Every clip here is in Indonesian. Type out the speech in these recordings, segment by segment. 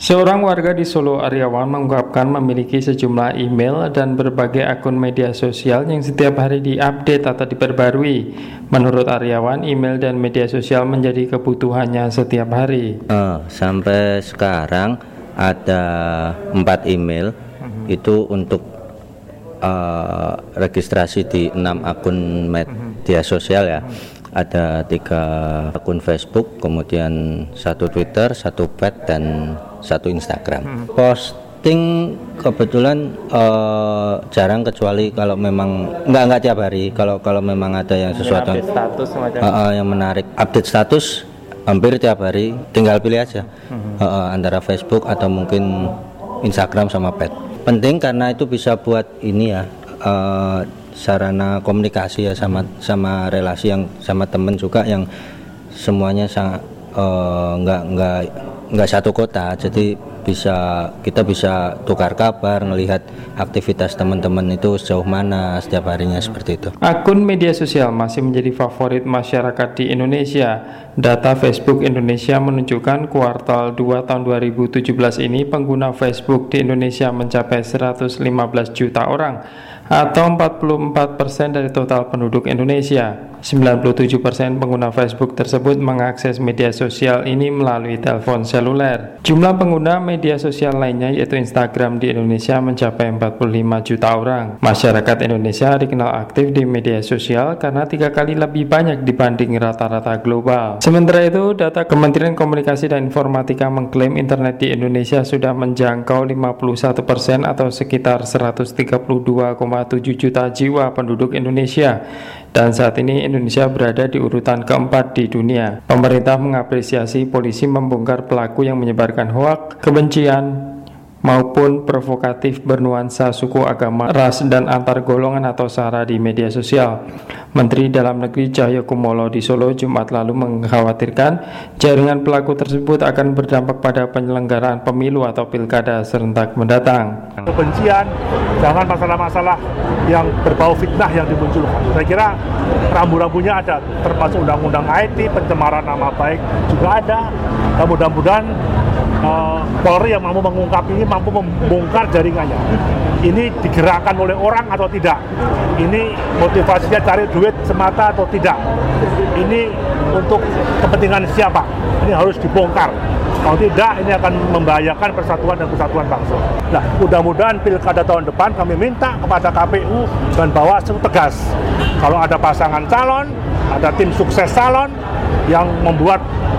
Seorang warga di Solo, Aryawan, mengungkapkan memiliki sejumlah email dan berbagai akun media sosial yang setiap hari diupdate atau diperbarui. Menurut Aryawan, email dan media sosial menjadi kebutuhannya setiap hari. Sampai sekarang ada 4 email itu untuk registrasi di 6 akun media sosial ya. Ada 3 akun Facebook, kemudian 1 Twitter, 1 Pet, dan 1 Instagram. Posting kebetulan jarang, kecuali kalau memang nggak tiap hari. Kalau memang ada yang sesuatu yang menarik, update status hampir tiap hari. Tinggal pilih aja antara Facebook atau mungkin Instagram sama Pet. Penting karena itu bisa buat ini ya, sarana komunikasi ya, sama relasi yang sama temen juga yang semuanya sangat nggak satu kota, jadi kita bisa tukar kabar, ngelihat aktivitas teman-teman itu sejauh mana setiap harinya, seperti itu. Akun media sosial masih menjadi favorit masyarakat di Indonesia. Data Facebook Indonesia menunjukkan kuartal 2 tahun 2017 ini pengguna Facebook di Indonesia mencapai 115 juta orang atau 44% dari total penduduk Indonesia. 97% pengguna Facebook tersebut mengakses media sosial ini melalui telepon seluler. Jumlah pengguna media sosial lainnya yaitu Instagram di Indonesia mencapai 45 juta orang. Masyarakat Indonesia dikenal aktif di media sosial karena 3 kali lebih banyak dibanding rata-rata global. Sementara itu, data Kementerian Komunikasi dan Informatika mengklaim internet di Indonesia sudah menjangkau 51% atau sekitar 132,7 juta jiwa penduduk Indonesia. Dan saat ini Indonesia berada di urutan keempat di dunia. Pemerintah mengapresiasi polisi membongkar pelaku yang menyebarkan hoaks, kebencian, maupun provokatif bernuansa suku, agama, ras, dan antar golongan atau sara di media sosial. Menteri Dalam Negeri Cahyokumolo di Solo Jumat lalu mengkhawatirkan jaringan pelaku tersebut akan berdampak pada penyelenggaraan pemilu atau pilkada serentak mendatang. Kebencian, jangan masalah-masalah yang berbau fitnah yang dimunculkan. Saya kira rambu-rambunya ada, termasuk undang-undang IT, pencemaran nama baik juga ada. Dan mudah-mudahan Polri yang mampu mengungkap ini mampu membongkar jaringannya. Ini digerakkan oleh orang atau tidak? Ini motivasinya cari duit semata atau tidak? Ini untuk kepentingan siapa? Ini harus dibongkar. Kalau tidak, ini akan membahayakan persatuan dan kesatuan bangsa. Nah, mudah-mudahan pilkada tahun depan kami minta kepada KPU dan Bawaslu tegas. Kalau ada pasangan calon, ada tim sukses calon yang membuat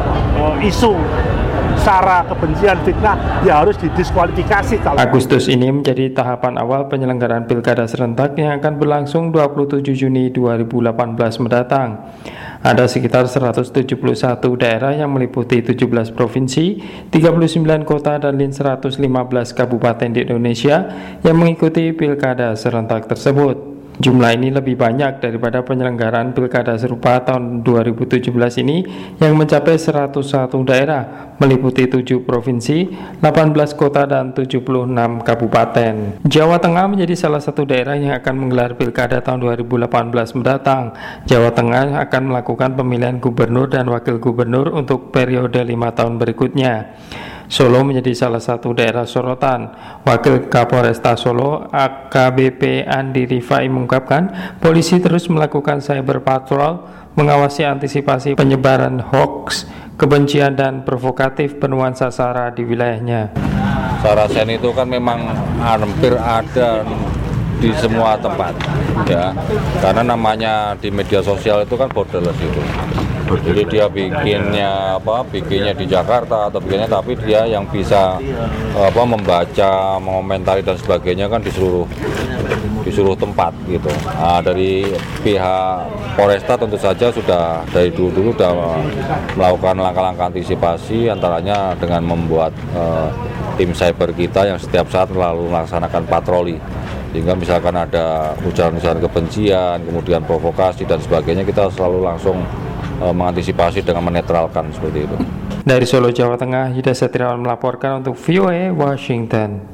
isu sara, kebencian, fitnah, ya harus didiskualifikasi. Agustus ini menjadi tahapan awal penyelenggaraan pilkada serentak yang akan berlangsung 27 Juni 2018 mendatang. Ada sekitar 171 daerah yang meliputi 17 provinsi, 39 kota, dan 115 kabupaten di Indonesia yang mengikuti pilkada serentak tersebut. Jumlah ini lebih banyak daripada penyelenggaraan pilkada serupa tahun 2017 ini yang mencapai 101 daerah, meliputi 7 provinsi, 18 kota, dan 76 kabupaten. Jawa Tengah menjadi salah satu daerah yang akan menggelar pilkada tahun 2018 mendatang. Jawa Tengah akan melakukan pemilihan gubernur dan wakil gubernur untuk periode 5 tahun berikutnya. Solo menjadi salah satu daerah sorotan. Wakil Kapolresta Solo AKBP Andi Rifai mengungkapkan polisi terus melakukan cyber patrol mengawasi antisipasi penyebaran hoaks, kebencian, dan provokatif bernuansa sara di wilayahnya. Sarasen itu kan memang hampir ada di semua tempat ya, karena namanya di media sosial itu kan borderless itu. Jadi dia bikinnya di Jakarta atau bikinnya, tapi dia yang bisa membaca, mengomentari dan sebagainya kan di seluruh tempat gitu. Nah, dari pihak Polresta tentu saja sudah dari dulu sudah melakukan langkah-langkah antisipasi, antaranya dengan membuat tim cyber kita yang setiap saat selalu melaksanakan patroli. Sehingga misalkan ada ujaran-ujaran kebencian, kemudian provokasi dan sebagainya, kita selalu langsung mengantisipasi dengan menetralkan seperti itu. Dari Solo, Jawa Tengah, Yuda Satriawan melaporkan untuk VOA Washington.